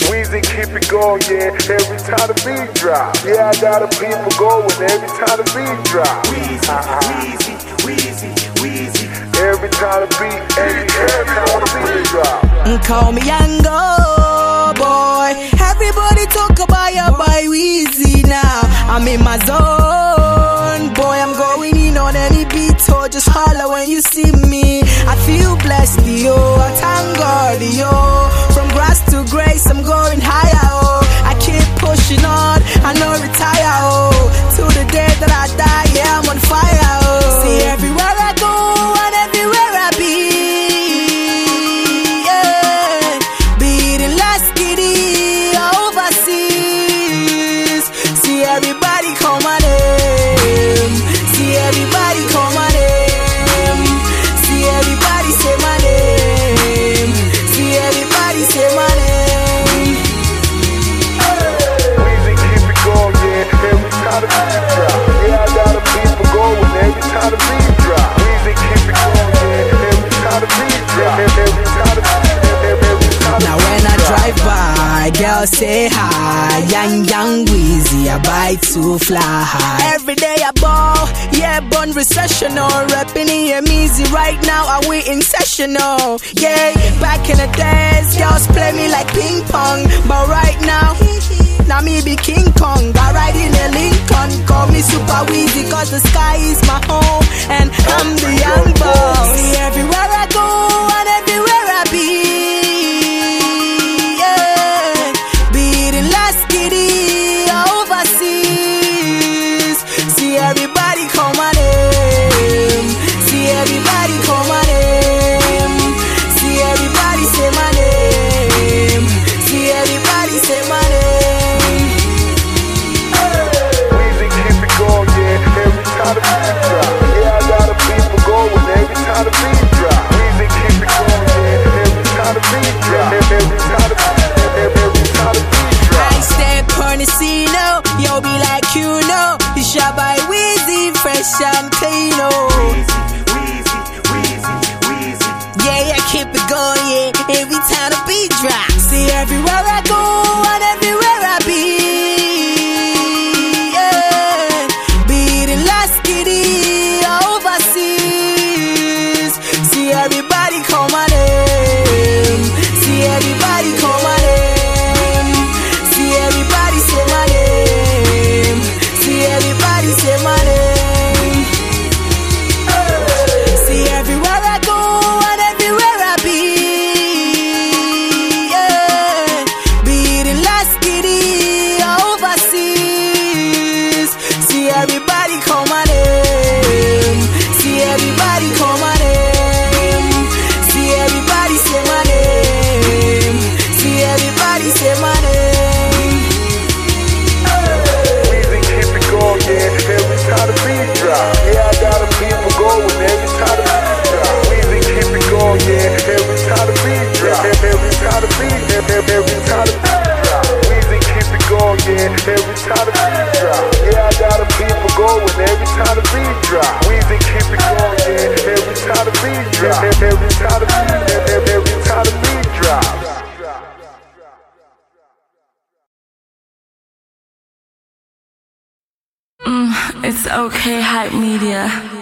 Weezy keep it going, yeah, every time the beat drop. Yeah, I got the people going every time the beat drop. Weezy, Weezy, Weezy. Every time the beat, every time the beat drop. Call me Yango boy. Everybody talk about your boy Weezy now. I'm in my zone, boy. I'm going in on any beat, so just holler when you see me. I feel blessed, yo. I thank God, yo. From grass to grace, I'm going higher, oh. I keep pushing on, I no retire, oh. Till the day that I die, yeah, I'm on fire, oh. See, everywhere I go and everywhere I be, yeah. Be it in Lasky or overseas. See, everybody call my name. See, everybody call my name. See, everybody say my name. See, everybody say my name. Weezy keep it going, yeah, every time the beat drop. Yeah, I got the people going every time the beat drop. Weezy keep it going, yeah, every time the beat drop. Every time the beat. Now when I drive by, girls say hi. Young Weezy, I buy to fly high. Every day I ball, yeah, born recessional. Rapping in easy right now, are we in sessional? Yeah, back in the days, girls play me like ping pong. But right now me be King Kong. I ride in a Lincoln, call me Super Weezy, cause the sky is my home and I'm the young boss. See, everywhere I go and everywhere I be, yeah. Be it in Lasky or overseas. See, everybody call my name. See, everybody call my name. See, everybody say my name. See, everybody say my name. The beat drop. Yeah, I got the people going every time the beat drop. Weezy keep it going, yeah, every time the beat drop. Every time the beat drop. I step on the scene, oh, yo, be like you know. You shot by Weezy, fresh and clean, oh. Weezy, Weezy, Weezy. Yeah, keep it going, yeah, every time the beat drop. See, everywhere I go and everywhere I be, everybody call my name. See, everybody call my name. See, everybody say my name. See, everybody say my name. See, everywhere I go and everywhere I be, yeah. Be it in Lasky or overseas. See, everybody call my name. See, everybody call my name. Everybody say my name. See, everybody say my name. Weezy keep it going, yeah, every time the beat drop. Yeah, I got the people going every time the beat drop. Weezy keep it going, yeah, every time the beat drop. Every time the beat, every time the beat drop. Weezy keep it going, yeah, every time the beat drop. Yeah, I got the people going every time the beat drop. Weezy keep it going, yeah, every time the beat drop. Every time the beat, every time the beat drops. It's okay, Hype Media.